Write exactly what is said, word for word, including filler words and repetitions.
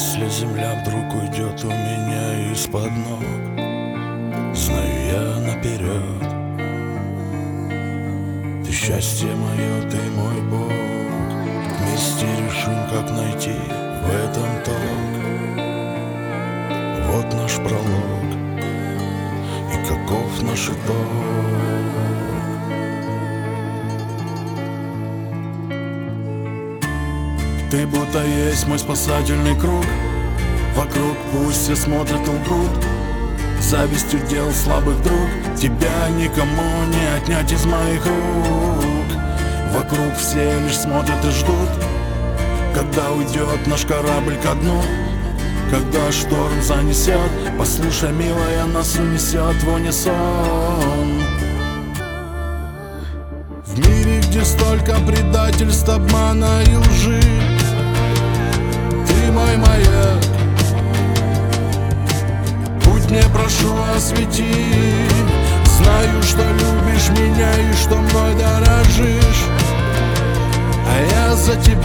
Если земля вдруг уйдет у меня из-под ног, знаю я наперед, ты счастье мое, ты мой Бог. Вместе решим, как найти в этом толк. Вот наш пролог и каков наш итог. Ты будто есть мой спасательный круг. Вокруг пусть все смотрят и лгут. Завистью дел слабых друг. Тебя никому не отнять из моих рук. Вокруг все лишь смотрят и ждут, когда уйдет наш корабль ко дну. Когда шторм занесет, послушай, милая, нас унесет в унисон. В мире, где столько предательств, обмана и лжи, ты мой маяк. Путь мне, прошу, освети. Знаю, что любишь меня и что мной дорожишь, а я за тебя